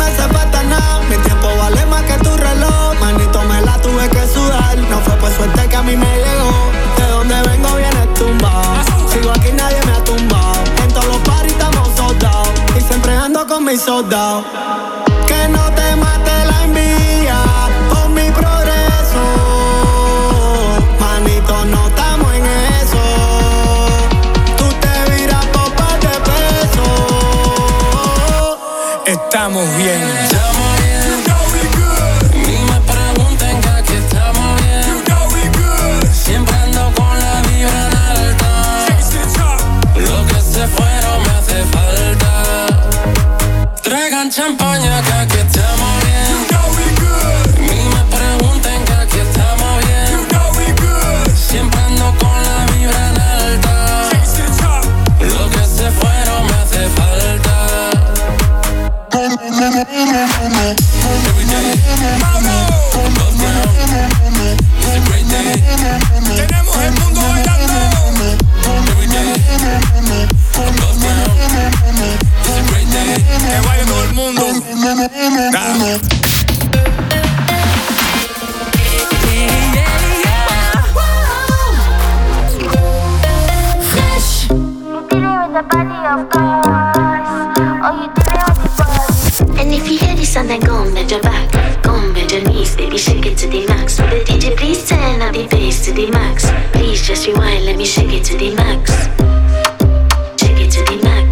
me hace falta nada. Mi tiempo vale más que tu reloj. Manito, me la tuve que sudar. No fue por suerte que a mí me llegó. De donde vengo viene tumbado. Sigo aquí, nadie me ha tumbado. En todos los parties estamos soldados. Y siempre ando con mis soldados. Que no te mate la envidia por mi progreso. Manito, no estamos en eso. Tú te viras por par de pesos. Estamos bien. Estamos bien. You know we good. Ni me pregunten que aquí estamos bien. You know we good. Siempre ando con la vibra en alta. Lo que se fueron me hace falta. Traigan champaña que aquí estamos bien. You know we good. Ni me pregunten que aquí estamos bien. You know we good. Siempre ando con la vibra en alta. Lo que se fueron me hace falta. Every day, above ground. It's a great day. Tenemos el mundo bailando. Every day, above ground. It's a great day. Que baile todo el mundo. Fresh. You dealing with the body of course. Oh, you dealing with the buzz. And if you hear this song, then go and bend your back. Go and bend your knees, baby, shake it to the max. Will the DJ please turn up the bass to the max? Please just rewind, let me shake it to the max. Shake it to the max.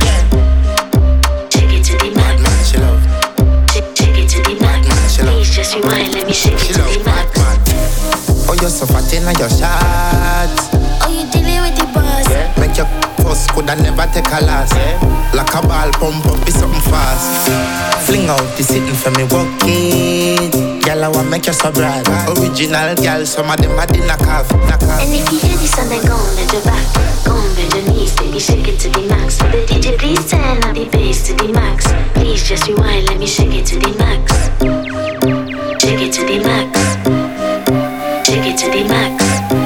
Shake it to the max. Shake it to the max. Please just rewind, let me shake it to the max. Oh, you're so fat in your shots. Oh, you dealing with the buzz. Make your first could I never take a last. Like a ball pump up, be something fast. Fling out the sitting for me, walk it. Girl, I want make you so bright. Original girl, some of them are in a calf. And if you hear this song, then go and bend your back. Go and bend your knees, baby, shake it to the max. Will the DJ please turn up the bass to the max? Please just rewind, let me shake it to the max. Shake it to the max. Shake it to the max.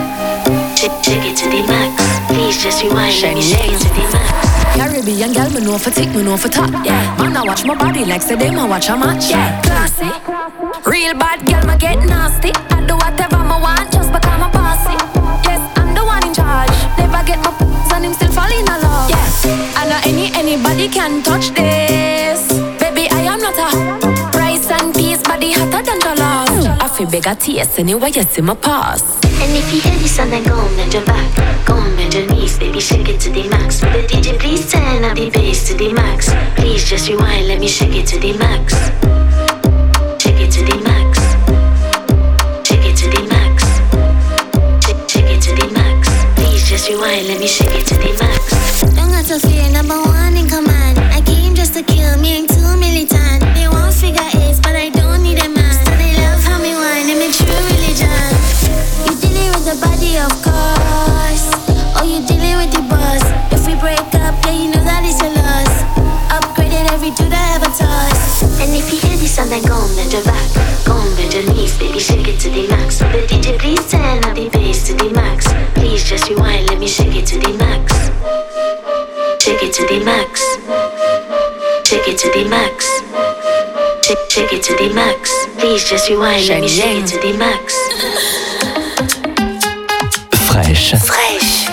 Shake it to the max. Please just rewind, let me shake it to the max. Caribbean girl, me know for tick, me know for top. Yeah, man, I watch my body like say them I watch a match. Yeah, classy. Real bad girl, me get nasty. I do whatever I want just because I'm bossy. Yes, I'm the one in charge. Never get my and him still fall in love. Yeah, I know anybody can touch this. Baby, I am not a rice and peas body hotter than jollof. I feel bigger taste anyway, you see my pass. And if you hear this song, then go and bend your back. Go and bend your knees, baby, shake it to the max. Will the DJ please turn up the bass to the max? Please just rewind, let me shake it to the max. Shake it to the max. Shake it to the max. Shake it to the max. Please just rewind, let me shake it to the max. Don't got to fear, number one in command. I came just to kill me and 2 militant. They won't figure eight, but I don't need a man. So they love how me whine, they make true religion. You dealing with the body, of course. Oh, you dealing with the boss. If we break up, yeah, you know that it's a loss. Upgraded every dude I ever touched. And if you hear this song, then go and bend your back. Go and bend your knees, baby, shake it to the max. Will the DJ please turn up the bass to the max? Please just rewind, let me shake it to the max. Shake it to the max. Shake it to the max. Shake it to the max. Please just rewind, let me shake it to the max. Fresh. Fresh.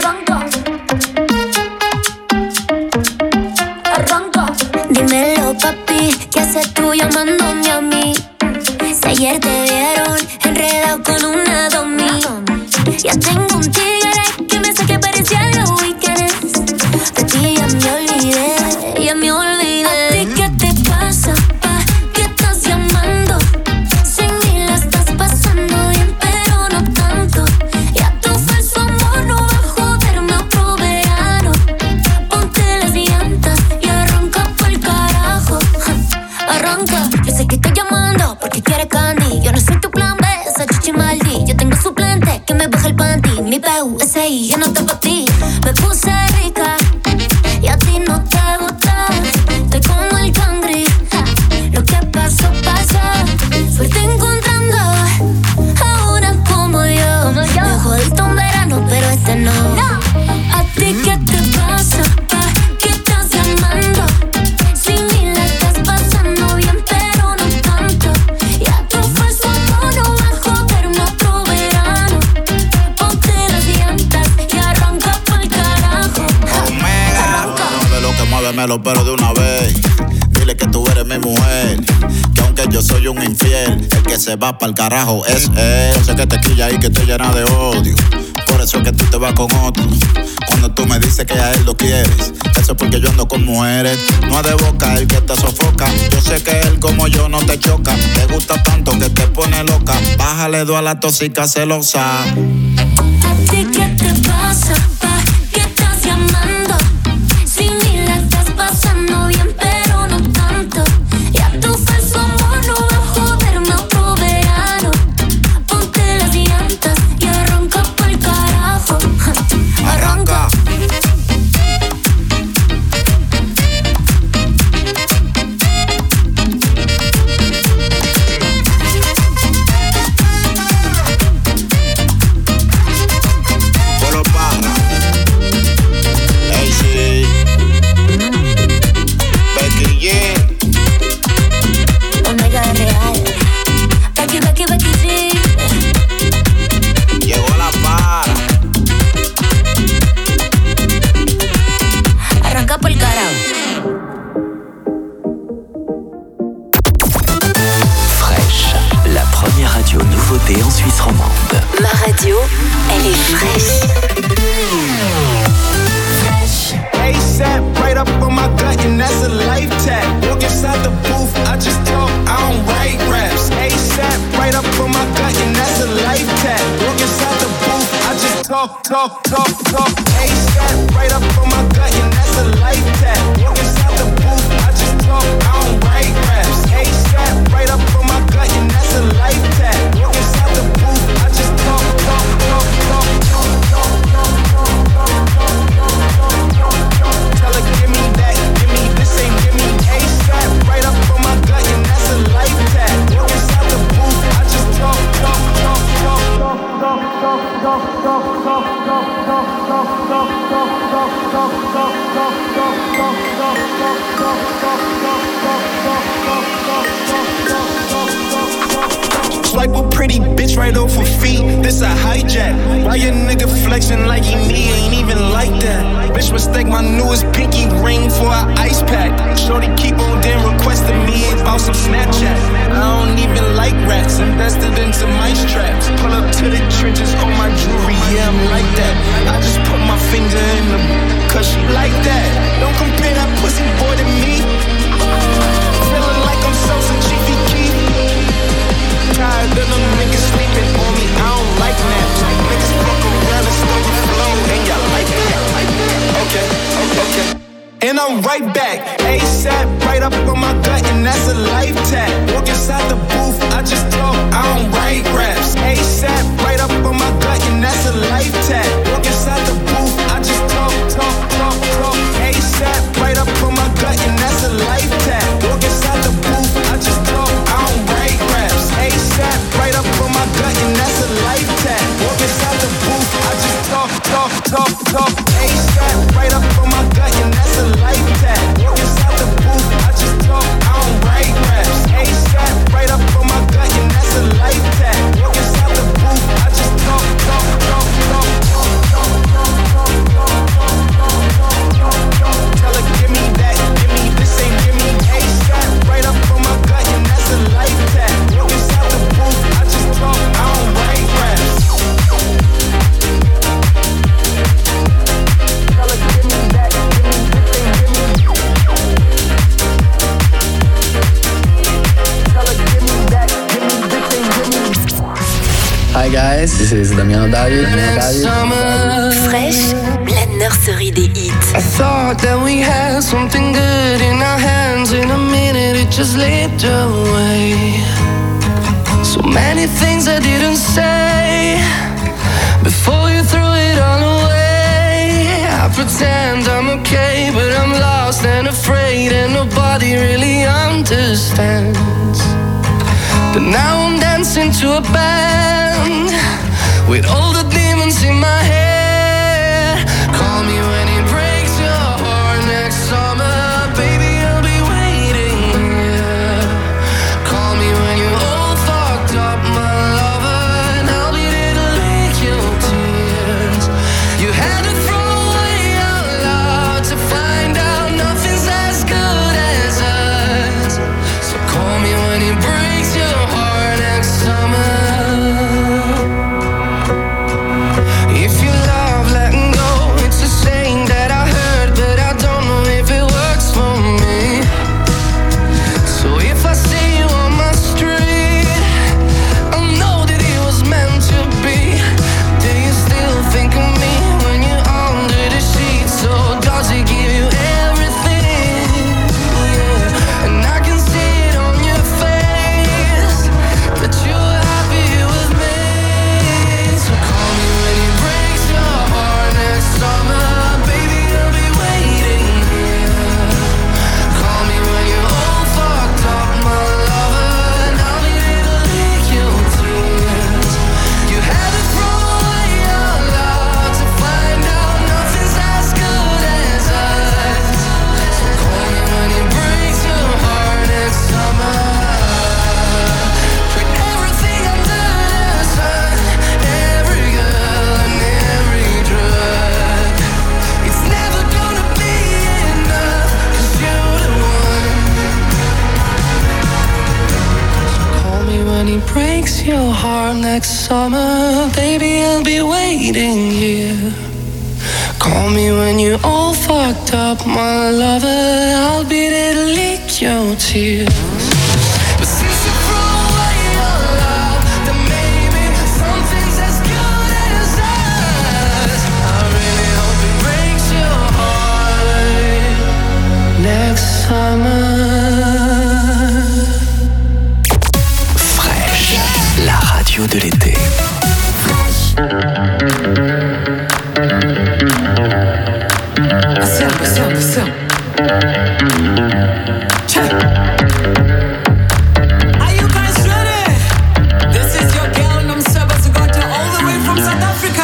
Dímelo, papi, ¿qué haces tú llamándome a mí? Si ayer te vieron enredado con una domi. Ya tengo un tigre que me saque parecía los weekends. De ti ya me olvidé, ya me olvidé. ¿A ti qué te pasa, pa? ¿Qué estás llamando? Sin mí la estás pasando bien, pero no tanto. Ya tu falso amor no va a joderme otro verano. Ponte las llantas y arranca pa'l carajo. Arranca, yo sé que estoy llamando porque quieres candy. Yo no soy tu plan B, esa chichi maldi. Yo tengo suplente que me baja el panty. Mi PUSI, yo no te pa' ti. Me puse rica y a ti no te gusta. Estoy como el cangri, lo que pasó, pasó. Suerte encontrando ahora como yo. Me jodiste un verano, pero este no. ¿A ti qué te pasa, pa? ¿Qué estás llamando? Si ni la estás pasando bien, dímelo pero de una vez. Dile que tú eres mi mujer, que aunque yo soy un infiel, el que se va pa'l carajo es él. Sé que te quilla y que te llena de odio, por eso es que tú te vas con otro. Cuando tú me dices que a él lo quieres, eso es porque yo ando con mujeres. No es de boca el que te sofoca, yo sé que él como yo no te choca. Te gusta tanto que te pone loca, bájale dos a la tóxica celosa. ¿A ti qué te pasa, pa? ¿Qué estás llamando? Si ni la estás pasando bien, pero no tanto. Ya tu falso amor no va a joderme otro verano. Ponte las llantas y arranca pa'l carajo. Arranca. En Suisse romande. Ma radio, elle est fraîche. ASAP, right up on my gut, and that's a life tag. Walk inside the booth, I just talk, I don't write raps. ASAP, right up on my gut, and that's a life tag. Walk inside the booth, I just talk. ASAP, right up on my gut, and that's a life tag. Walk inside the booth, I just talk, I don't write raps. ASAP, right up on my gut, and that's a life tag. Walk inside the booth, I just talk. Tell her, give me that, give me this, ain't give me ASAP. Right up on my gut, and that's a life tag. Walk inside the booth, I just talk. Swipe a pretty bitch right off her feet, this a hijack. Why your nigga flexing like he me, ain't even like that. Bitch mistake my newest pinky ring for an ice pack. Shorty keep on damn requesting me about some Snapchat. I don't even like rats, invested in some mice traps. Pull up to the trenches on my jewelry, yeah I'm like that. I just put my finger in the cause she like that. Don't compare that pussy boy to me. Feeling like I'm Sosa Chiefy Keef. Tired of them niggas sleeping on me, I don't like naps. Niggas fuck around and stole the flow, and y'all like that. Okay. And I'm right back, ASAP, right up on my gut, and that's a life tag. Walk inside the booth, I just talk, I don't write raps. ASAP, right up on my gut, and that's a life tag. Walk inside the booth, I just talk. ASAP, right up on my gut, and that's a life tag. Walk inside the booth, I just talk, I don't write raps. ASAP, right up on my gut, and that's a life tag. Walk inside the booth, I just talk. ASAP, right up on my gut, and that's a life tag. Walk inside the booth, I just talk, I don't write raps. ASAP, right up on my gut, and that's a life tag. Walk inside the booth, I just talk. Tell her, give me that, give me this, ain't give me ASAP, right up on my gut, and that's a life tag. Walk inside the booth, I just talk, I don't write raps. Tell her, give me that, give me this, ain't give me. Tell her, give me that, give me this, ain't give me. Hi guys, this is Damiano David. Fraîche, la nurserie des hits. I thought that we had something good in our hands. In a minute it just slipped away. So many things I didn't say before you threw it all away. I pretend I'm okay, but I'm lost and afraid, and nobody really understands. But now I'm dancing to a band with all the demons in my head. Call me when it breaks your heart next summer, baby, I'll be waiting here. Call me when you're all fucked up, my lover, and I'll be there to lick your tears. You had to throw away our love to find out nothing's breaks your heart next summer, baby, I'll be waiting here. Call me when you're all fucked up, my lover, I'll be there to lick your tears. But since you threw away your love, then maybe something's as good as us. I really hope it breaks your heart next summer. Fresh, la radio de l'été. Are you guys ready? This is your girl Nomseba Zugata all the way from South Africa.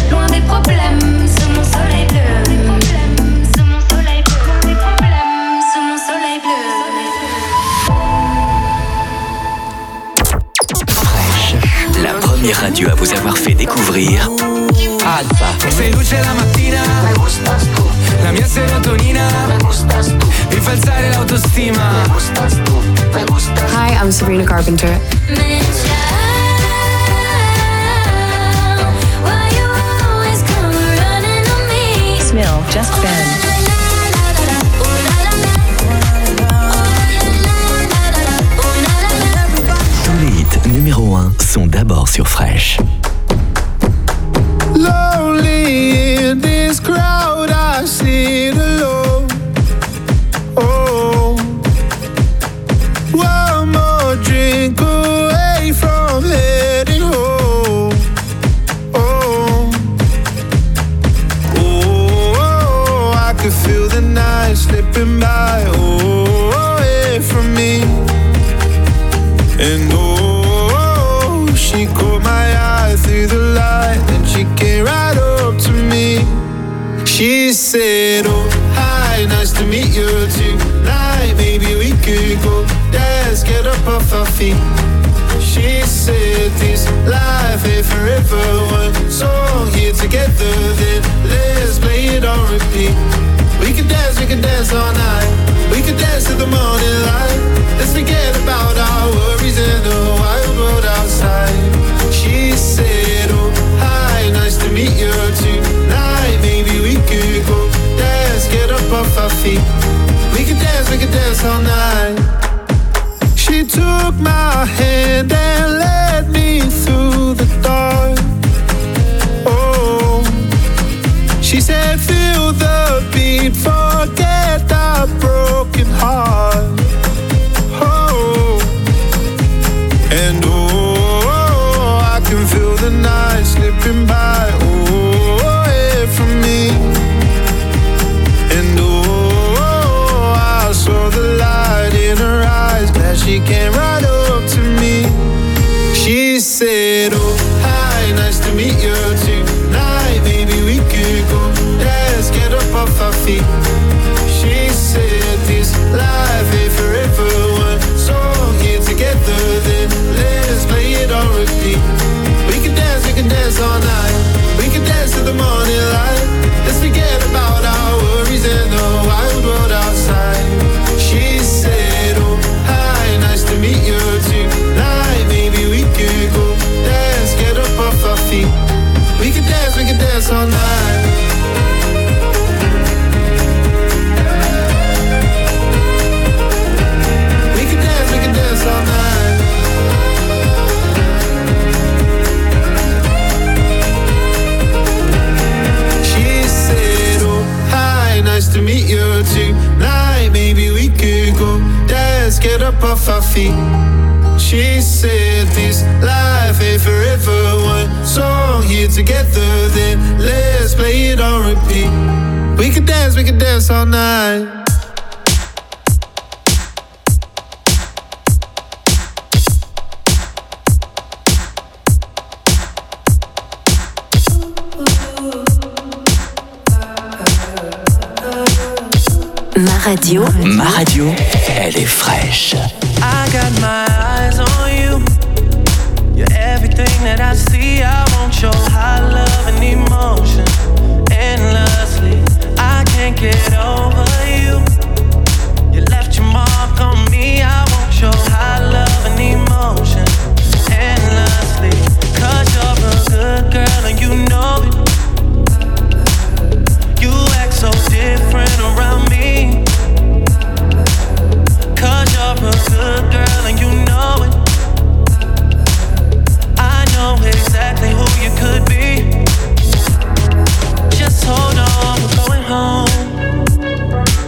Sous mon soleil bleu. découvrir Alpha. Sei luce la mattina, Me gustas tú, la mia serotonina, me gustas tú, mi fa alzare l'autostima. me gustas tú, me gustas. Hi, I'm Sabrina Carpenter. Smil, Just Ben. Tous les hits numéro 1 sont d'abord sur Fresh. Lonely in this crowd, I sit alone. Oh, one more drink away from heading home. Oh, oh, I could feel the night slipping by. Oh, away from me. And oh, she caught my eye through the light, and she came right up to me. She said, oh, hi, nice to meet you tonight. Maybe we could go dance, get up off our feet. She said, this life ain't forever. One song here together, then let's play it on repeat. We could dance all night. We could dance to the morning light. Let's forget about our worries in the wild world outside. She said, oh, hi, nice to meet you tonight. Maybe we could go dance, get up off our feet. We could dance all night. She took my hand and led me through the dark. Oh, she said, feel the beat, forget the broken heart. Oh, and oh, I can feel the night slipping by. Oh, away from me. And oh, I saw the light in her eyes. Glad she came right up to me. She said, oh, hi, nice to meet you tonight. Maybe we could go dance, get up off our feet. She said, this life ain't forever. One song here together, then let's play it on repeat. We can dance all night. We can dance to the morning light. Let's forget about our worries and the wild world outside. She said, oh, hi, nice to meet you tonight. Maybe we could go dance, get up off our feet. We can dance all night. We can dance all night. She said, oh, hi, nice to meet you tonight. Maybe we could go dance, get up off our feet. She said, this life ain't forever. One song here together, then let's play it on repeat. We could dance all night. Ma radio, elle est fraîche. I got my eyes on you. You're everything that I see. I want your high love and emotion endlessly. I can't get over you. You left your mark on me. I want your high love and emotion endlessly. 'Cause you're a good girl and you know it. You act so different around me. 'Cause you're a good girl and you know it. I know exactly who you could be. Just hold on, we're going home.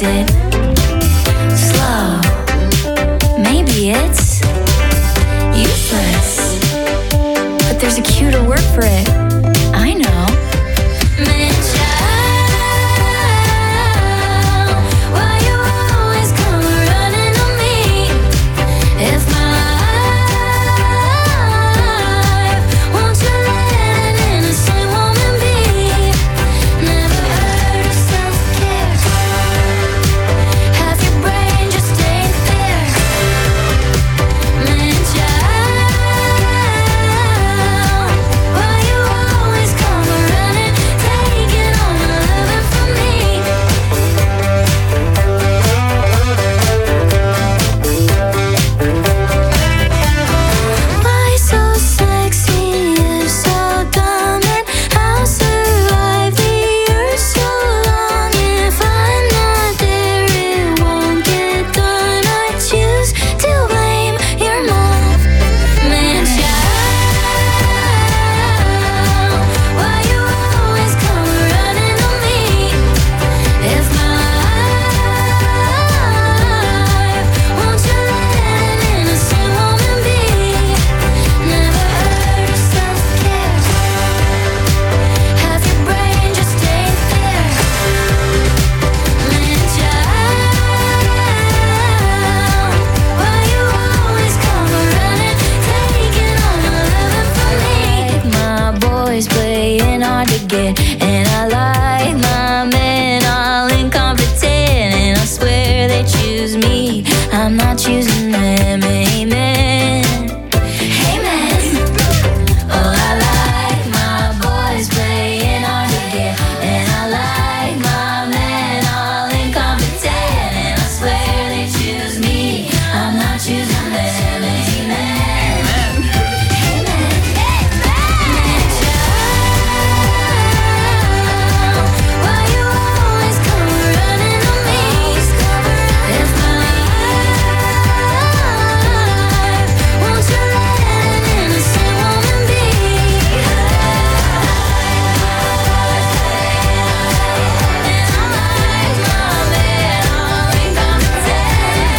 Is it slow? Maybe it's useless. But there's a cuter word for it. I know. Man, child, why you always come running to me? If my life, won't you let an innocent woman be? Never heard of self-care. Half your brain just ain't there. Man, child, why you always come running, taking all my loving from me? Why so sexy, you're so dumb, and I'll survive the years so long. If I'm not there, it won't get done. I choose to blame your mom. Man, child, why you always come running to me? If my life, won't you let an innocent woman be? Never heard of self-care. Half your brain just ain't there. Man, child, why you always come running, taking all my loving from me? My boys playing hard to get, and I like my men all incompetent, and I swear they choose me, I'm not choosing them. Amen. Amen. Oh, I like my boys playing hard to get, and I like my men all incompetent, and I swear they choose me, I'm not choosing them. Amen. Man, child, why you always come running to me? If my life, won't you let an innocent woman be? And I like my men all incompetent.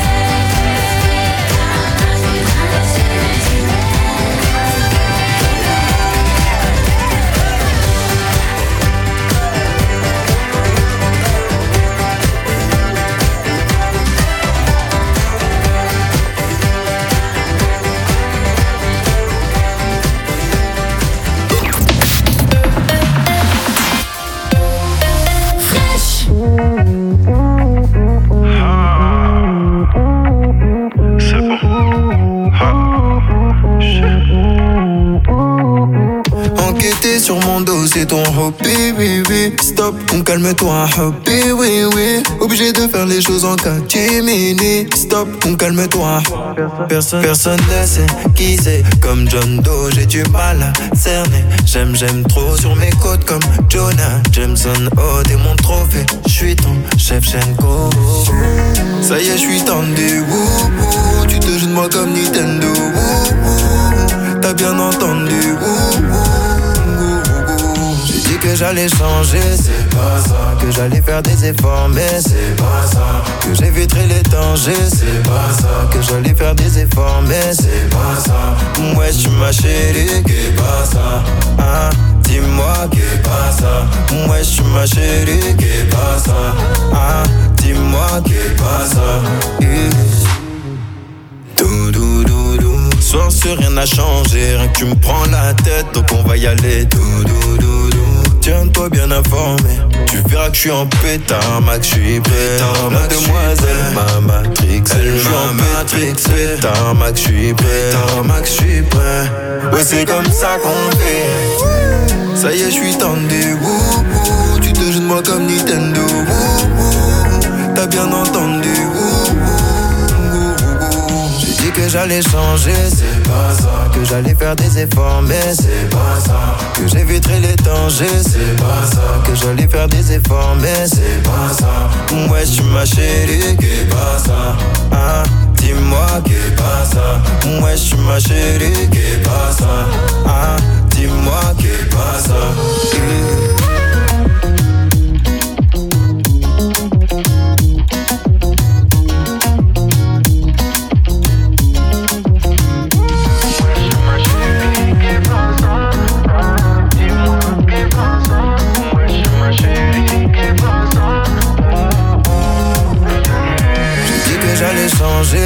Enquêter sur mon dos, c'est ton hobby, oui, oui. Stop, calme-toi, hobby, oui, oui. Obligé de faire les choses en catimini. Stop, calme-toi. Personne ne sait qui c'est. Comme John Doe, j'ai du mal à cerner. J'aime trop sur mes côtes comme Jonah Jameson. Oh, t'es mon trophée, j'suis ton Shevchenko. Ça y est, j'suis tendu, wouh, wouh. Tu te joues de moi comme Nintendo, wouh, wouh. T'as bien entendu, wouh, wouh. J'ai dit que j'allais changer, c'est pas ça. Que j'allais faire des efforts, mais c'est pas ça. Que j'éviterai les dangers, c'est pas ça. Que j'allais faire des efforts, mais c'est pas ça. Ouais, tu ma chérie, qu'est pas ça. Hein? Dis-moi qu'est pas ça. Ouais, tu ma chérie, qu'est pas ça. Hein? Dis-moi qu'est pas ça. Soir sur rien n'a changé, rien que tu me prends la tête, donc on va y aller. Tiens-toi bien informé, tu verras que je suis en pétard, Max, je suis prêt. Mademoiselle m'a matrix, elle m'a matrix. Pétard, Max, je suis prêt. Max, je suis prêt. Ouais, c'est comme ça qu'on fait. Ça y est, je suis tendu, wouh, wouh. Tu te joues de moi comme Nintendo, wouh, wouh. T'as bien entendu, wouh, wouh. J'ai dit que j'allais changer, c'est pas ça. Que j'allais faire des efforts, mais c'est pas ça. Que j'éviterai les dangers, c'est pas ça. Que j'allais faire des efforts, mais c'est pas ça. Ouais, tu ma chérie, qu'est pas ça. Hein? Dis-moi qu'est pas ça. Ouais, tu ma chérie, qu'est pas ça. Hein? Dis-moi qu'est pas ça.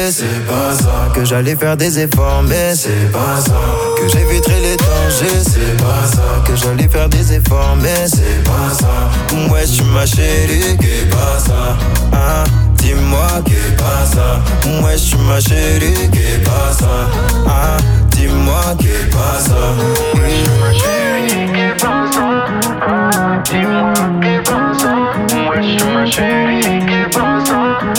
c'est pas ça. Que j'allais faire des efforts, mais c'est pas ça. Que j'éviterai les dangers, c'est pas ça. Que j'allais faire des efforts, mais c'est pas ça. Ouais, tu ma chérie, qu'est pas ça. Hein? Dis-moi qu'est pas ça. Ouais, tu ma chérie, qu'est pas ça. Hein? Dis-moi qu'est pas ça. Ouais, tu ma chérie, qu'est pas ça. Dis-moi qu'est pas ça. Ouais, tu ma chérie, qu'est pas ça.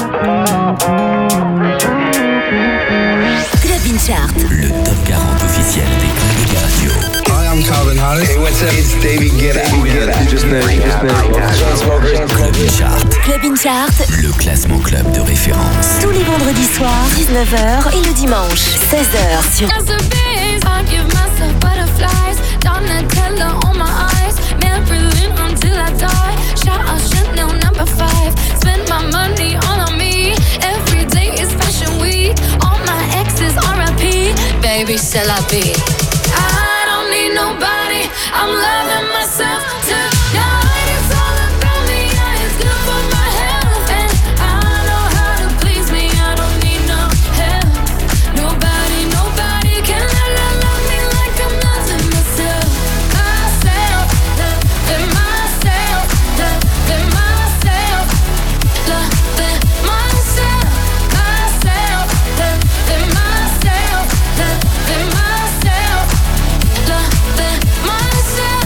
Club Chart, le top 40 officiel des clubs de radio. Hi, I'm Calvin Harris. Hey, what's up? It's David Guetta. Just Club Chart. Club Chart, le classement club de référence. tous les vendredis soirs, 19h et le dimanche, 16h sur As a beast, I give myself butterflies. Donatella on my eyes. Marilyn until I die. Shout out Chanel number 5. Spend my money all on me. Every day is fashion week. All my exes R.I.P. Baby, c'est la vie. I don't need nobody. I'm loving myself tonight. It's all about me. Yeah, it's good for my health. And I know how to please me. I don't need no help. Nobody can love me like I'm loving myself. Myself, loving myself, loving myself, loving myself, myself, loving myself, loving myself, loving myself.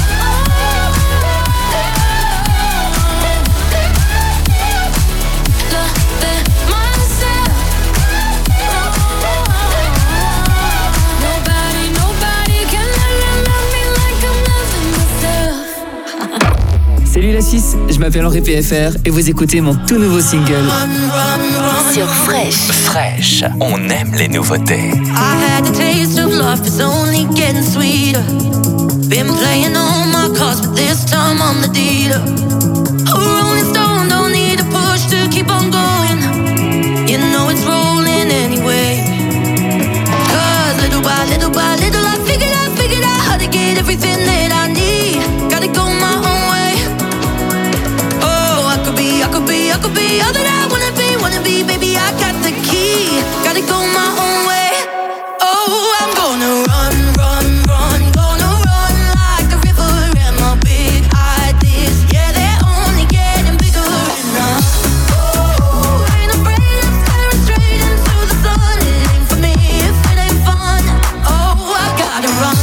Nobody can love me like I'm loving myself. Salut la 6, je m'appelle Henri PFR et vous écoutez mon tout nouveau single sur Fresh. Fresh, on aime les nouveautés. I had the taste of love, it's only getting sweeter. Been playing all my cards, but this time I'm the dealer. A rolling stone, don't need a push to keep on going. You know it's rolling anyway. Cause little by little I figured out how to get everything that I need. Gotta go my own way. Oh, I could be all that I wanna be, baby, I got the key. Gotta go my own way. Oh, I'm gonna run, gonna run like a river. And my big ideas, yeah, they're only getting bigger enough. Oh, ain't afraid of staring straight into the sun. It ain't for me if it ain't fun. Oh, I gotta run.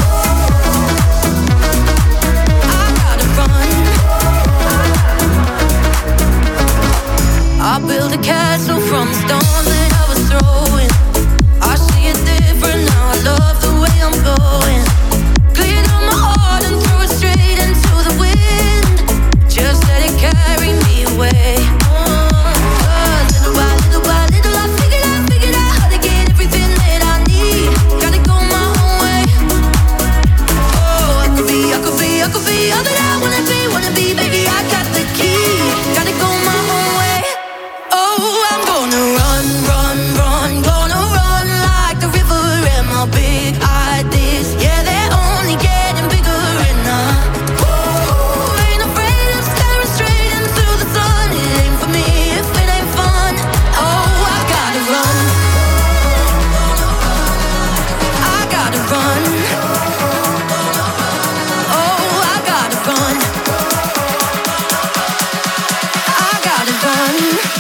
I built a castle from the stones that I was throwing. I see it different now, I love the way I'm going. Cleared on my heart and threw it straight into the wind. Just let it carry me away. Cause little by little I figured out how to get everything that I need. Gotta go my own way. Oh, I could be all that I wanna be, baby, I got the key. Gotta go my own way. Oh, I'm gonna run, gonna run like the river. And my big ideas, yeah, they're only getting bigger enough. Ooh, ain't afraid of staring straight into the sun. It ain't for me if it ain't fun. Oh, I gotta run. I gotta run. Oh, I gotta run. I gotta run.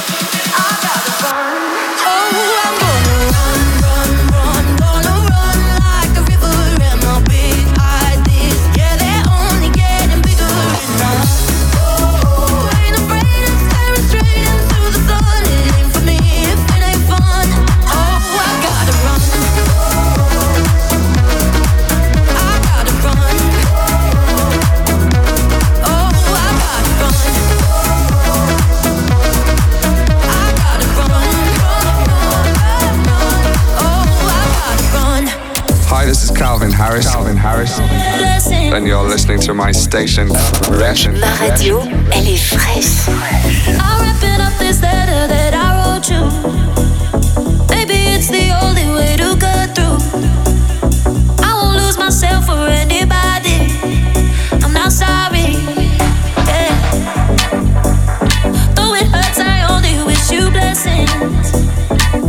Calvin Harris. And you're listening to my station, Fresh. Ma radio, elle est fraîche. I'm wrapping up this letter that I wrote you. Maybe it's the only way to get through. I won't lose myself for anybody. I'm not sorry. Yeah. Though it hurts, I only wish you blessings.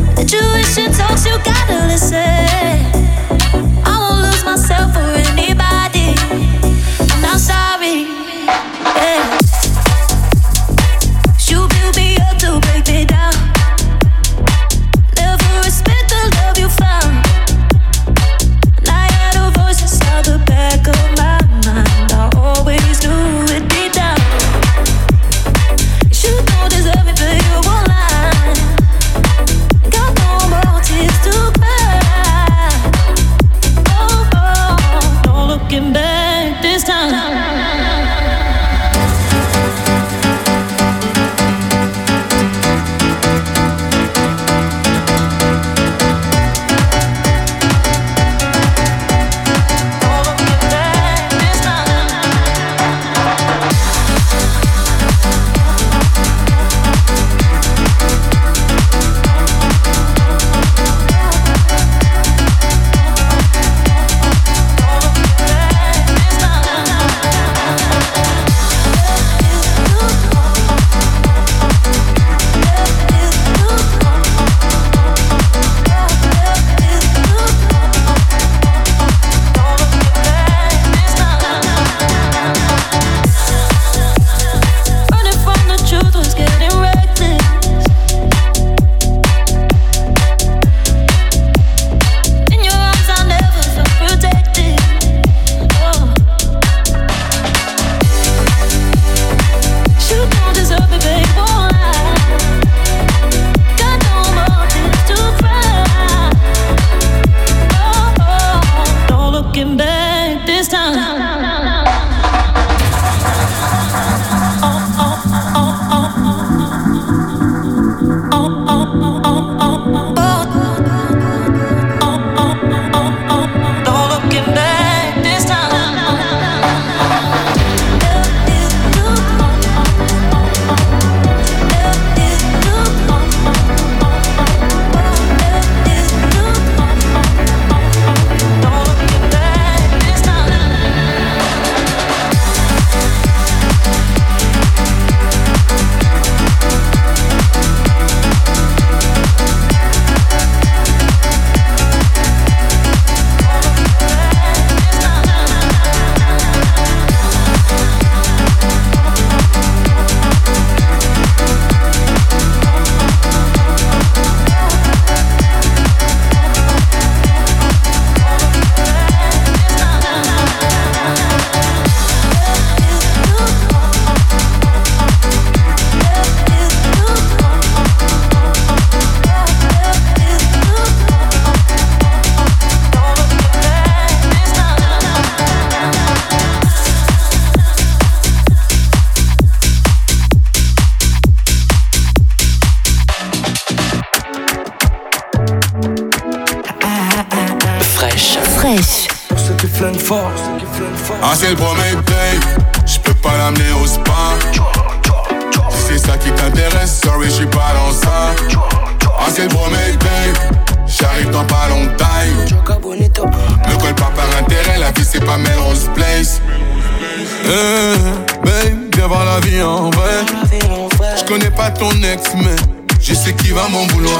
fort. Ah, c'est le premier date, j'peux pas l'amener au spa. Si c'est ça qui t'intéresse, sorry, j'suis pas dans ça. Ah, c'est le premier date, j'arrive dans pas longtemps. Ne colle pas par intérêt, la vie c'est pas Melrose Place. Babe, viens voir la vie en vrai. J'connais pas ton ex, mais je sais qui va m'en vouloir.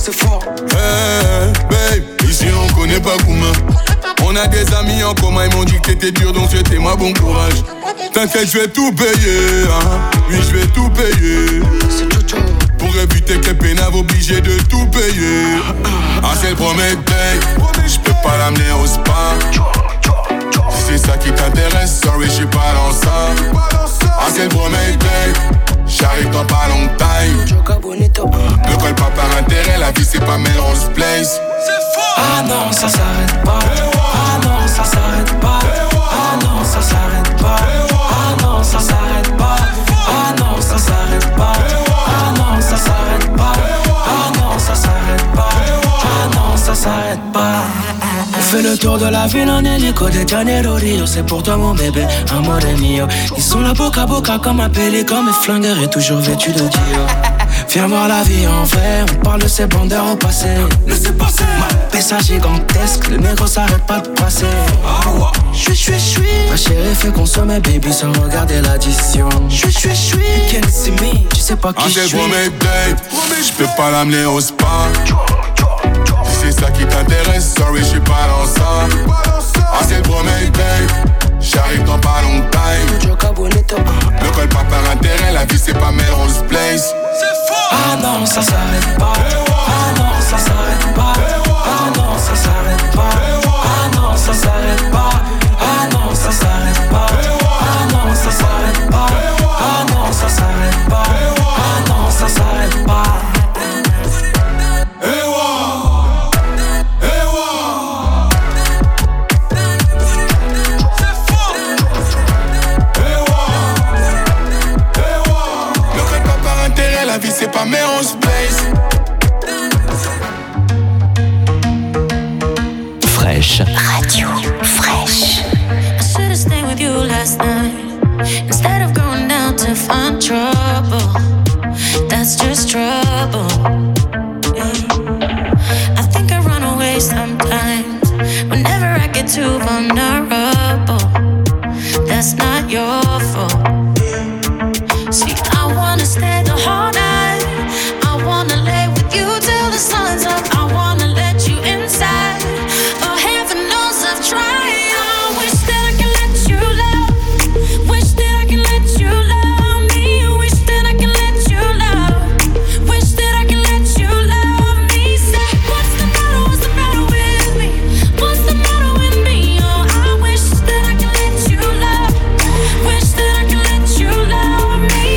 Babe, ici on connaît pas Gouma. On a des amis en commun, ils m'ont dit que t'étais dur, donc souhaitez-moi bon courage. T'inquiète, je vais tout payer, hein. Oui, je vais tout payer. Pour éviter que pénave obligé de tout payer. Ah, c'est le premier date, j'peux pas l'amener au spa. Si c'est ça qui t'intéresse, sorry, j'suis pas dans ça. Ah, c'est le premier date, j'arrive dans pas longtemps. Ne colle pas par intérêt, la vie c'est pas Melrose Place. Ah non, ça s'arrête pas. Ah non, ça s'arrête pas. Ah non, ça s'arrête pas. Ah non, ça s'arrête pas. Ah non, ça s'arrête pas. Ah non, ça s'arrête pas. Ah non, ça s'arrête pas. Ah non, ça s'arrête pas. On fait le tour de la ville en hélico de Janeiro Rio. C'est pour toi mon bébé, amore mio. Ils sont là boca à boca comme un pélican. Mes flingueurs est toujours vêtu de Dior. Viens voir la vie en vrai, on parle de ces bandeurs au passé. Laissez passer. Ma pessa gigantesque, le négro s'arrête pas de passer. Chui. Ma chérie fait consommer baby sans regarder l'addition. Chui. Can't see me, tu sais pas qui je suis. Ah, c'est le premier date, j'peux pas l'amener au spa. Si c'est ça qui t'intéresse, sorry, j'suis pas dans ça. Ah, c'est le premier date, j'arrive dans pas longtemps. Ne colle pas par intérêt, la vie c'est pas Melrose Place. Ah non, ça s'arrête pas. Ah non, ça s'arrête pas. Ah non, ça s'arrête pas. Ah non, ça s'arrête pas. Ah non, ça s'arrête pas. Ah non, ça s'arrête pas. Ah non, ça s'arrête pas. Ah non, ça s'arrête pas. La vie c'est pas Melrose Place. Fresh Radio. Fresh. I should've stayed with you last night instead of going down to find trouble. That's just trouble. I think I run away sometimes whenever I get too vulnerable. That's not your fault. See, I wanna stay the whole night. I wanna lay with you till the sun's up. I wanna let you inside. Oh, heaven knows I've tried. I wish that I can let you love. Wish that I can let you love me. Wish that I can let you love. Wish that I can let you love me. Say, what's the matter with me? What's the matter with me? Oh, I wish that I can let you love. Wish that I can let you love me.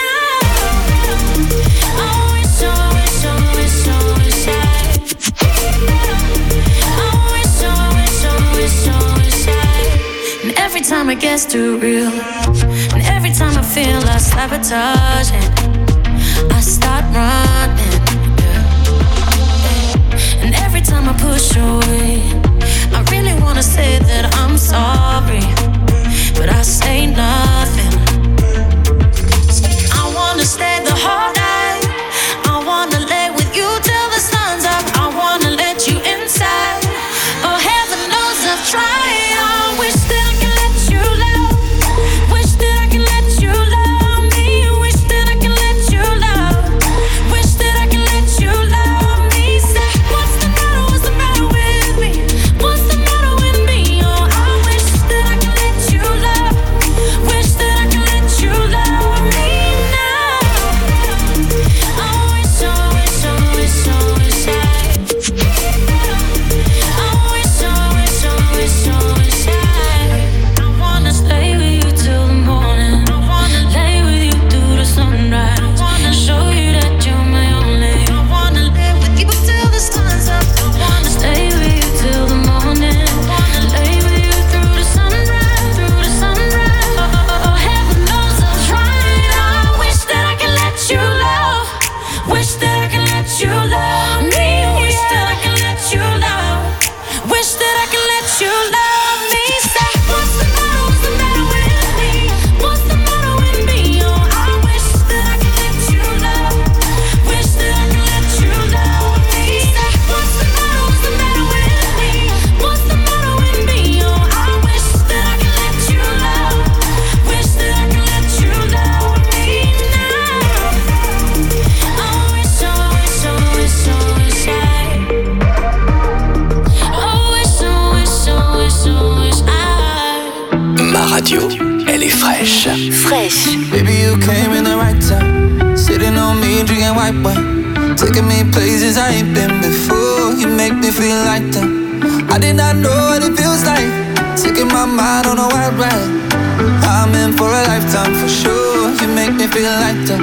Every time it gets too real, and every time I feel I sabotage it, I start running, and every time I push away, I really wanna say that I'm sorry, but I say nothing. I wanna stay the whole night. I wanna lay with you till the sun's up. I wanna let you inside. Oh, heaven knows I've tried. I wish that I can let you love. Wish that I can let you love me. Wish that I can let you love. drinking white wine, taking me places I ain't been before. You make me feel like that. I did not know what it feels like, taking my mind on a wild ride. I'm in for a lifetime for sure. You make me feel like that.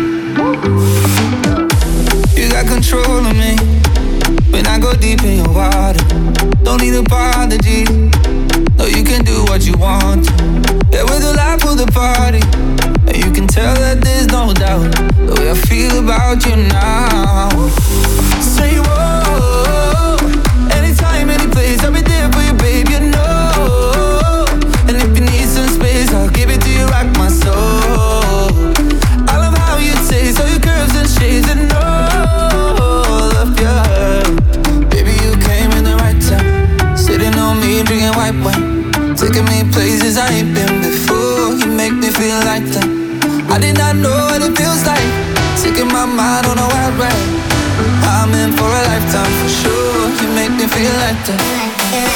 You got control of me when I go deep in your water. Don't need apology. No, you can do what you want. Yeah, we're the life of the party, and you can tell that there's no doubt the way I feel about you now. Say whoa, anytime, any place, I'll be there for you, babe, you know. And if you need some space, I'll give it to you, rock my soul. I love how you taste, all your curves and shades, and all of you. Baby, you came in the right time, sitting on me, drinking white wine, taking me places I ain't been before. You make me feel like that. I did not know what it feels like, taking my mind on a wild ride. I'm in for a lifetime for sure. You make me feel like that.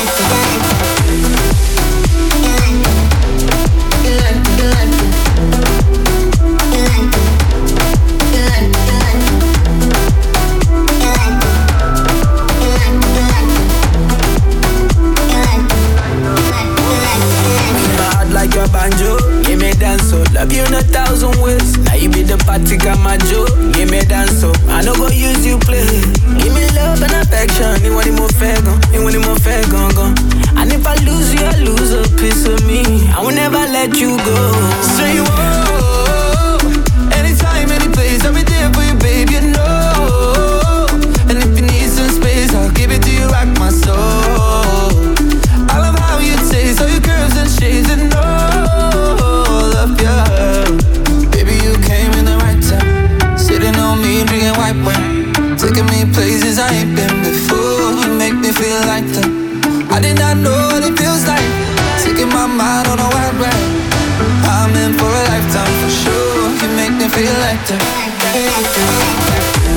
Like your banjo, give me dance so. Love you in 1,000 ways. Now you be the party camajo, give me dance so. I no go use you play. Give me love and affection. You want it more fair gone, you want it more fair gone. And if I lose you, I lose a piece of me. I will never let you go. Say whoa, anytime, any place, I'll be there for you, babe, you know. And if you need some space, I'll give it to you, rock my soul. I love how you taste, all your curves and shades, and all of you. Baby, you came in the right time, sitting on me, drinking white wine, taking me places I ain't been before. You make me feel like that. I did not know what it feels like, taking my mind on a wild ride. I'm in for a lifetime for sure. You make me feel like that.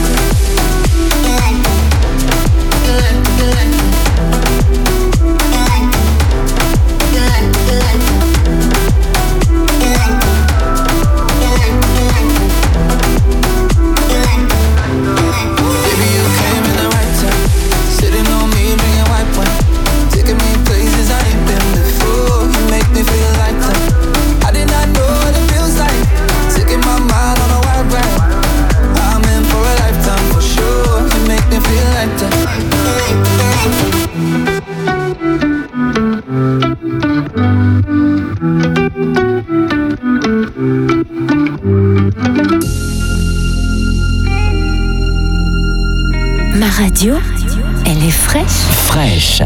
Ma radio, elle est fraîche. Fraîche.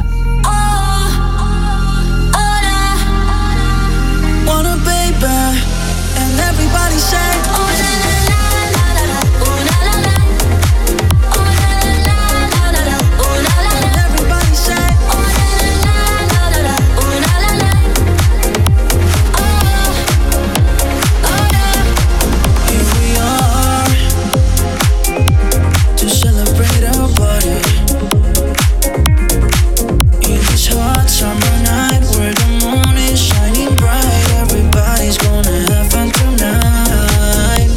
Wanna baby, and everybody say, oh la la la la la, oh la la la, oh la la la la, oh la la la, everybody say, oh la la la la, oh la la la, oh yeah. Here we are to celebrate our party. In this hot summer night where the moon is shining bright, everybody's gonna have fun tonight.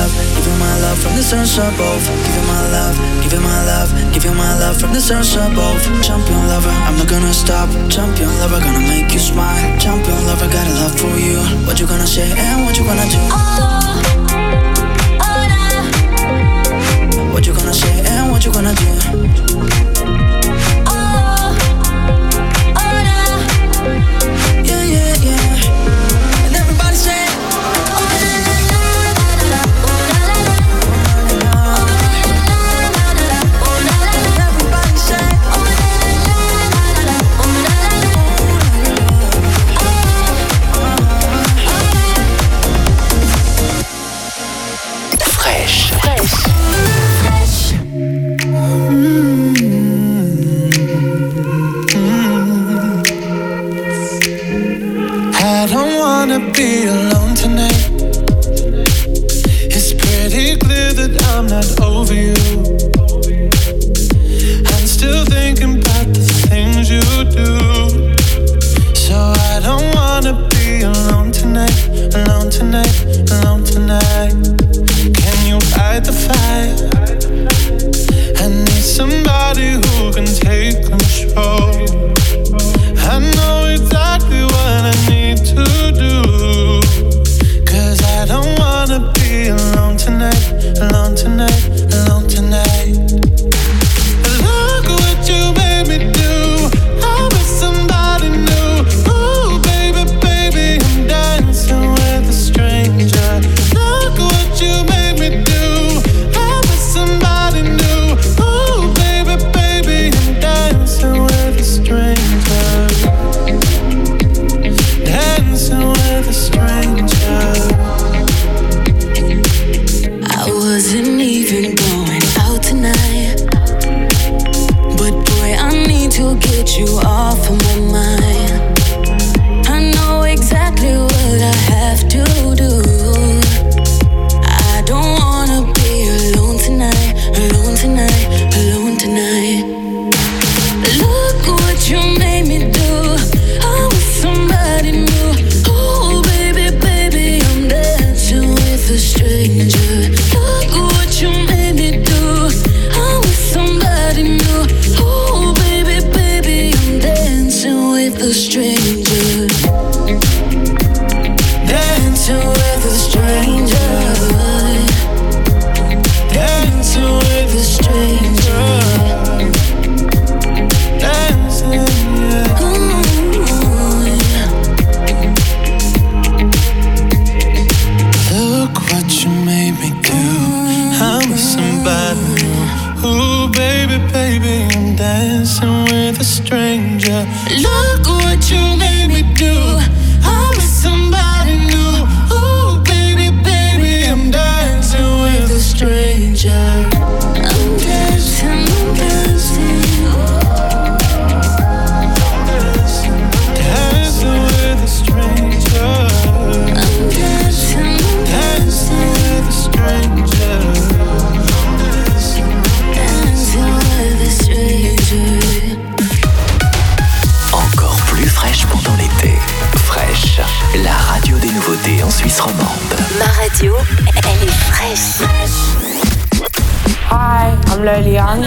love from the stars above. Give you my love, give you my love, give you my love from the stars above. Champion lover, I'm not gonna stop. Champion lover, gonna make you smile. Champion lover, got a love for you. What you gonna say and what you gonna do? What you gonna say and what you gonna do? Yeah, yeah, yeah. And everybody say, Fresh. I don't wanna be alone tonight. It's pretty clear that I'm not over you. I'm still thinking about the things you do. So I don't wanna be alone tonight, alone tonight, alone tonight. Can you fight the fire? I need somebody who can take control. I know exactly what I need to do. 'Cause I don't wanna be alone tonight, alone tonight, alone tonight. Look what you made me do. I'm with somebody new. Ooh, baby, baby, I'm dancing with a stranger. Look what you made me do. I'm with somebody new. Ooh, baby, baby, I'm dancing with a stranger. Dancing with a stranger. I wasn't even going out tonight, but boy, I need to get you off of my mind. I know exactly what I have to do. I don't wanna be alone tonight, alone tonight, alone tonight. Look what you made me do. I'm with somebody new. Oh, baby, baby, I'm dancing with a stranger. Look what you made me do. I'm with somebody new. Oh, baby, baby, I'm dancing with a stranger. Dancing with a stranger. Dancing with a stranger. Dancing, yeah. Look what you made me do. I'm with somebody new. Ooh, baby, baby, I'm dancing with a stranger. Look what you made me do. I'm with somebody new. Ooh, baby, baby, I'm dancing with a stranger. I'm dancing, I'm dancing. Dancing with a stranger. I'm dancing, dancing with a stranger. Dancing with a stranger. Encore plus fraîche pendant l'été. Fresh, la radio des nouveautés en Suisse romande. Ma radio, elle est fraîche. Hi, I'm Liliane.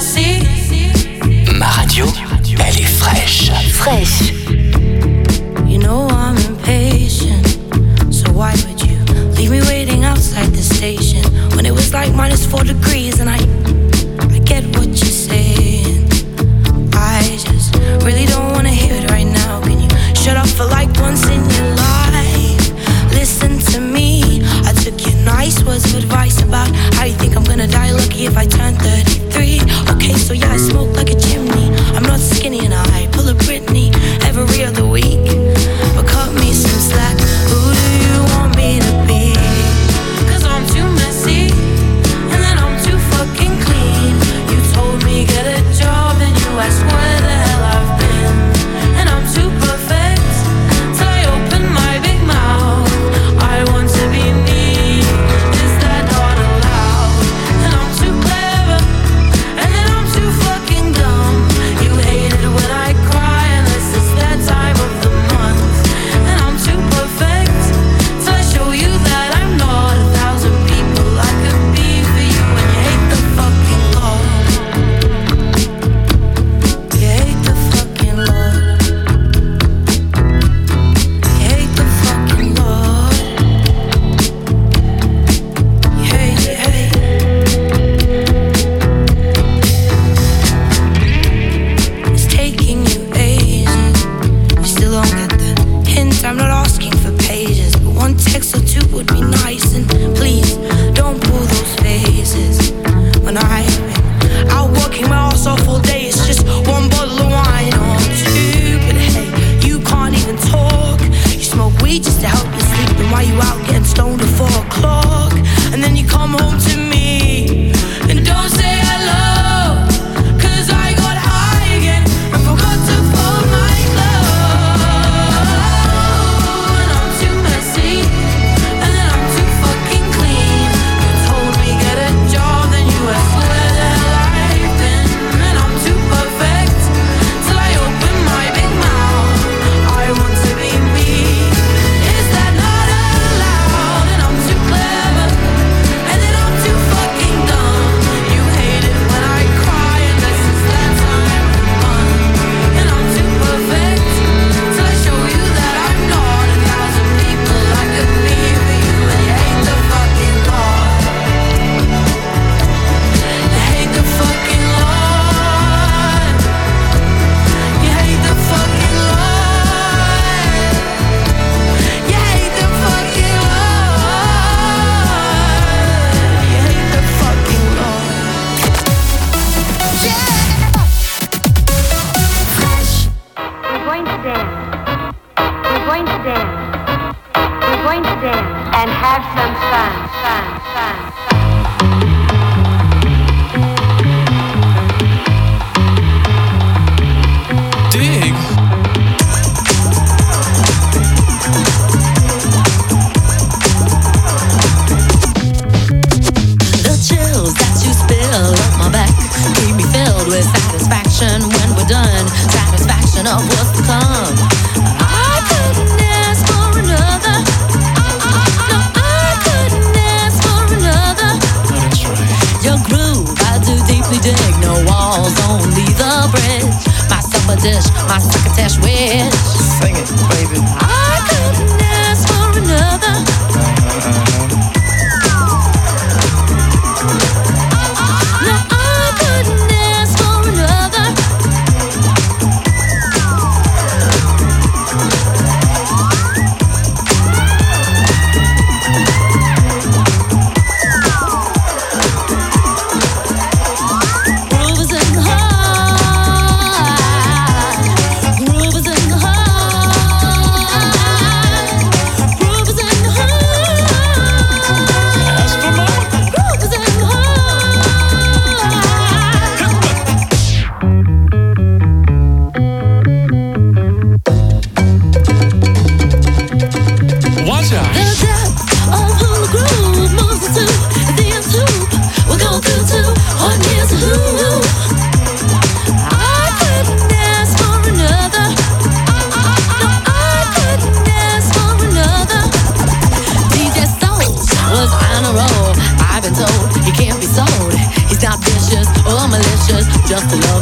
Ma radio, elle est fraîche. Fraîche. You know I'm impatient, so why would you leave me waiting outside the station when it was like -4 degrees? And I get what you're saying. I just really don't wanna hear it right now. Can you shut up for like once in your life? Listen to me. I took your nice words of advice about how you think I'm gonna die lucky if I turn 33. Okay, so yeah, I smoke like a chimney. I'm not skinny and I pull a Britney every other week. But cut me some slack. Who do you want me to be? 'Cause I'm too messy and then I'm too fucking clean. You told me get a job and you asked where the hell I've been. And I'm too perfect till I open my big mouth. I want to be neat. Is that not allowed? And I'm too clever and then I'm too fucking the groove, I do deeply dig. No walls, only the bridge. My supper dish, my succotash wish. Sing it, baby. I couldn't ask for another. No, I couldn't ask for another. Just to love